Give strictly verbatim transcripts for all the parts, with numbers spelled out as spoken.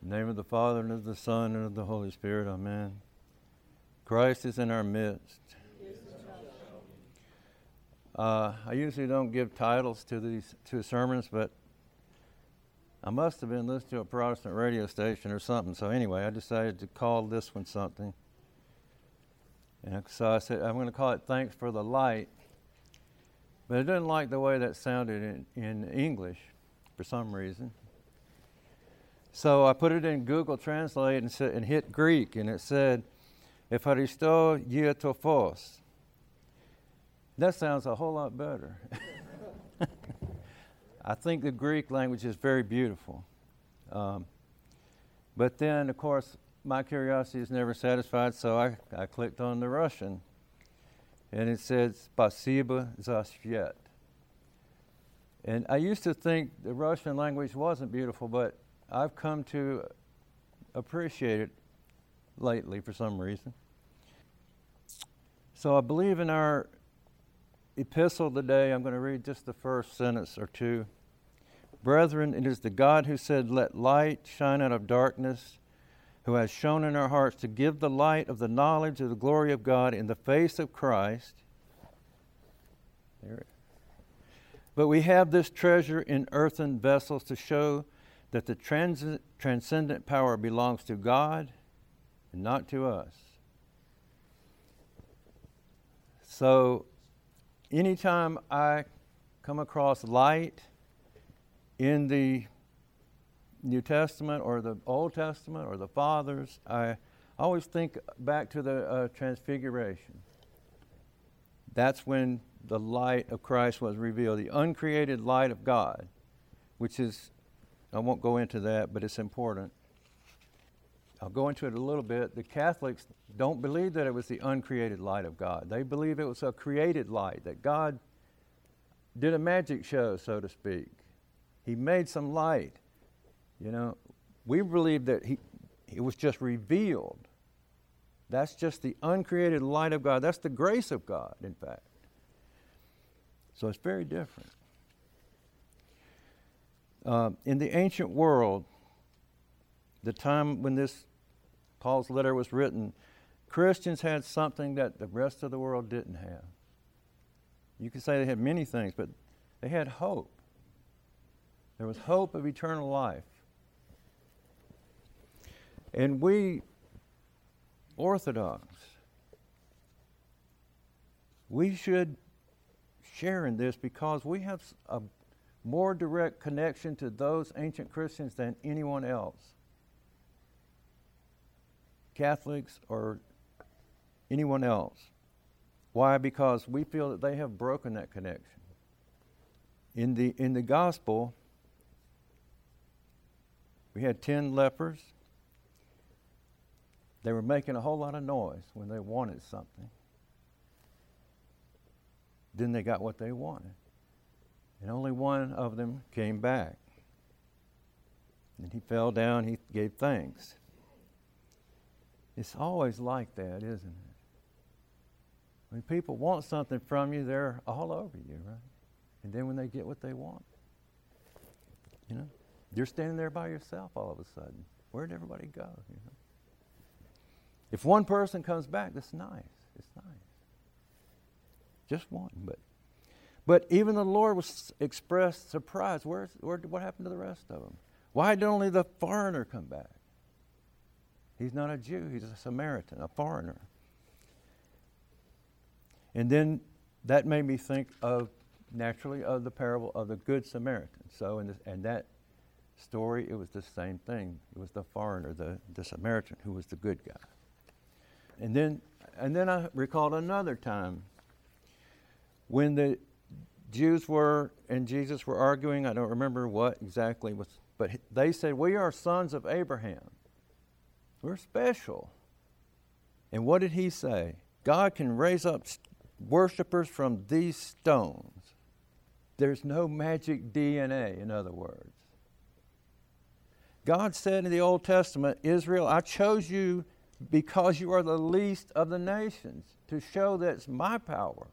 In the name of the Father, and of the Son, and of the Holy Spirit, amen. Christ is in our midst. Uh, I usually don't give titles to these two sermons, but I must have been listening to a Protestant radio station or something. So anyway, I decided to call this one something. And so I said, I'm going to call it Thanks for the Light. But I didn't like the way that sounded in, in English for some reason. So I put it in Google Translate and, said, and hit Greek, and it said, Ευχαριστώ για το φως. That sounds a whole lot better. I think the Greek language is very beautiful. Um, but then, of course, my curiosity is never satisfied, so I, I clicked on the Russian. And it said, Spasibo za svet. And I used to think the Russian language wasn't beautiful, but I've come to appreciate it lately for some reason. So I believe in our epistle today, I'm going to read just the first sentence or two. Brethren, it is the God who said, let light shine out of darkness, who has shown in our hearts to give the light of the knowledge of the glory of God in the face of Christ. There. But we have this treasure in earthen vessels to show that the trans- transcendent power belongs to God and not to us. So, anytime I come across light in the New Testament or the Old Testament or the Fathers, I always think back to the uh, Transfiguration. That's when the light of Christ was revealed, the uncreated light of God, which is, I won't go into that, but it's important. I'll go into it a little bit. The Catholics don't believe that it was the uncreated light of God. They believe it was a created light, that God did a magic show, so to speak. He made some light. You know, we believe that he, it was just revealed. That's just the uncreated light of God. That's the grace of God, in fact. So it's very different. Uh, in the ancient world, the time when this Paul's letter was written, Christians had something that the rest of the world didn't have. You could say they had many things, but they had hope. There was hope of eternal life. And we, Orthodox, we should share in this because we have a more direct connection to those ancient Christians than anyone else. Catholics or anyone else. Why? Because we feel that they have broken that connection. In the in the gospel, we had ten lepers. They were making a whole lot of noise when they wanted something. Then they got what they wanted. And only one of them came back. And he fell down, he gave thanks. It's always like that, isn't it? When people want something from you, they're all over you, right? And then when they get what they want, you know, you're standing there by yourself all of a sudden. Where'd everybody go, you know? If one person comes back, that's nice. It's nice. Just one, but but even the Lord was expressed surprise. Where's where? What happened to the rest of them? Why did only the foreigner come back? He's not a Jew. He's a Samaritan, a foreigner. And then that made me think of naturally of the parable of the Good Samaritan. So in this, and that story, it was the same thing. It was the foreigner, the, the Samaritan, who was the good guy. And then, and then I recalled another time when the Jews were and Jesus were arguing. I don't remember what exactly was, but they said, "We are sons of Abraham. We're special." And what did he say? God can raise up worshipers from these stones. There's no magic D N A, in other words. God said in the Old Testament, Israel, I chose you because you are the least of the nations, to show that it's my power.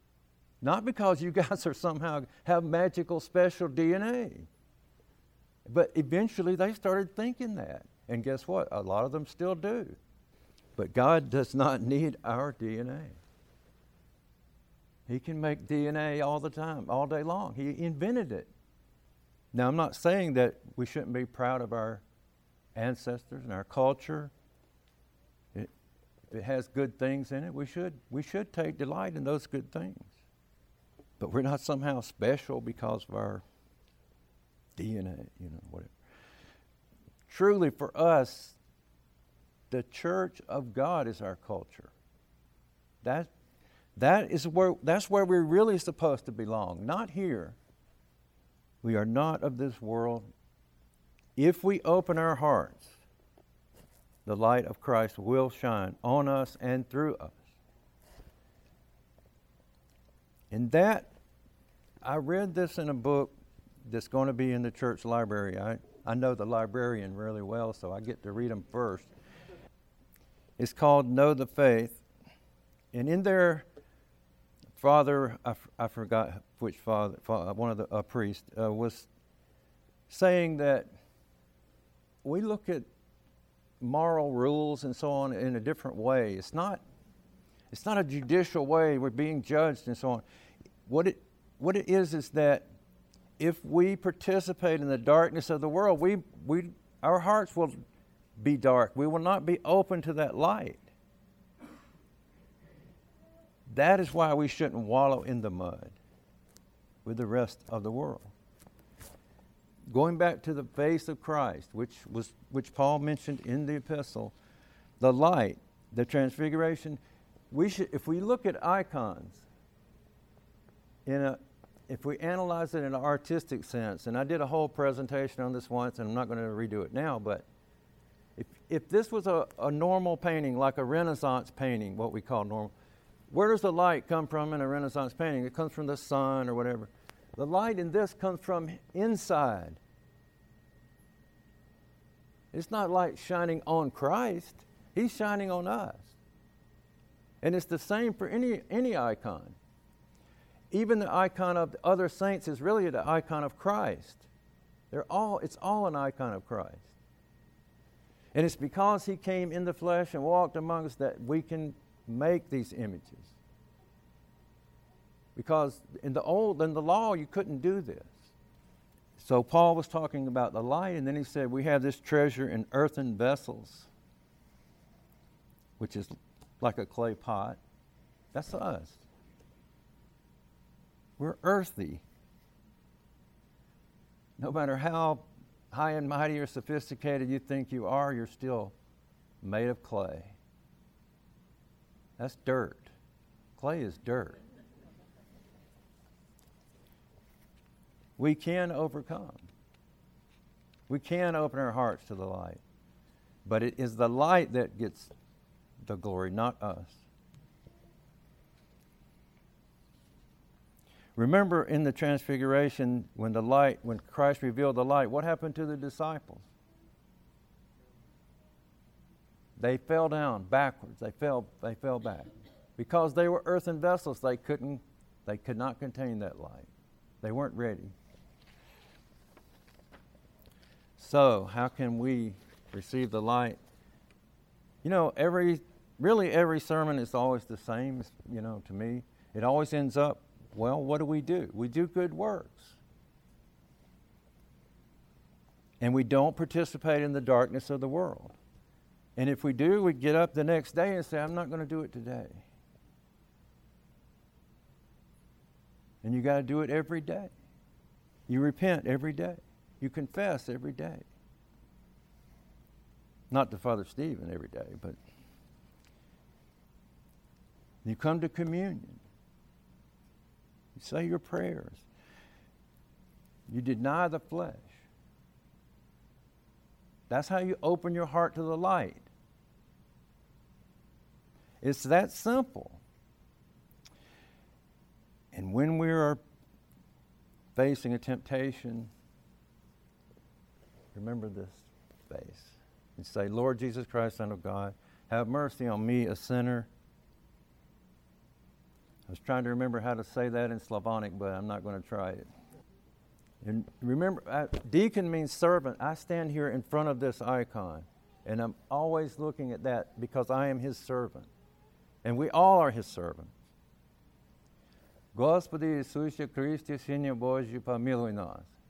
Not because you guys are somehow have magical special D N A, But eventually they started thinking that. And guess what? A lot of them still do. But God does not need our D N A. He can make D N A all the time, all day long. He invented it. Now, I'm not saying that we shouldn't be proud of our ancestors and our culture. It, if it has good things in it, we should we should take delight in those good things. But we're not somehow special because of our D N A, you know, whatever. Truly, for us, the church of God is our culture. That, that is where, that's where we're really supposed to belong, not here. We are not of this world. If we open our hearts, the light of Christ will shine on us and through us. And that, I read this in a book that's going to be in the church library. I, I know the librarian really well, so I get to read them first. It's called Know the Faith. And in there, Father, I, f- I forgot which father, father, one of the uh, priests, uh, was saying that we look at moral rules and so on in a different way. It's not, it's not a judicial way. We're being judged and so on. What it, what it is is that if we participate in the darkness of the world, we, we, our hearts will be dark. We will not be open to that light. That is why we shouldn't wallow in the mud with the rest of the world. Going back to the face of Christ, which was which Paul mentioned in the epistle, the light, the transfiguration, we should, if we look at icons in a if we analyze it in an artistic sense, and I did a whole presentation on this once, and I'm not going to redo it now, but if if this was a, a normal painting, like a Renaissance painting, what we call normal, where does the light come from in a Renaissance painting? It comes from the sun or whatever. The light in this comes from inside. It's not light shining on Christ. He's shining on us. And it's the same for any any icon. Even the icon of the other saints is really the icon of Christ. They're all, it's all an icon of Christ. And it's because he came in the flesh and walked among us that we can make these images. Because in the old, in the law, you couldn't do this. So Paul was talking about the light, and then he said, we have this treasure in earthen vessels, which is like a clay pot. That's us. We're earthy. No matter how high and mighty or sophisticated you think you are, you're still made of clay. That's dirt. Clay is dirt. We can overcome. We can open our hearts to the light. But it is the light that gets the glory, not us. Remember in the Transfiguration, when the light, when Christ revealed the light, what happened to the disciples? They fell down backwards. They fell, they fell back. Because they were earthen vessels, they couldn't, they could not contain that light. They weren't ready. So, how can we receive the light? You know, every, really every sermon is always the same, you know, to me. It always ends up, well, what do we do? We do good works. And we don't participate in the darkness of the world. And if we do, we get up the next day and say, I'm not going to do it today. And you got to do it every day. You repent every day. You confess every day. Not to Father Stephen every day, but you come to communion. You say your prayers. You deny the flesh. That's how you open your heart to the light. It's that simple. And when we are facing a temptation, remember this face. And say, Lord Jesus Christ, Son of God, have mercy on me, a sinner. I was trying to remember how to say that in Slavonic, but I'm not going to try it. And remember, uh, deacon means servant. I stand here in front of this icon, and I'm always looking at that because I am his servant. And we all are his servants. Господи Иисусе Христе, Сыне Божий, помилуй нас.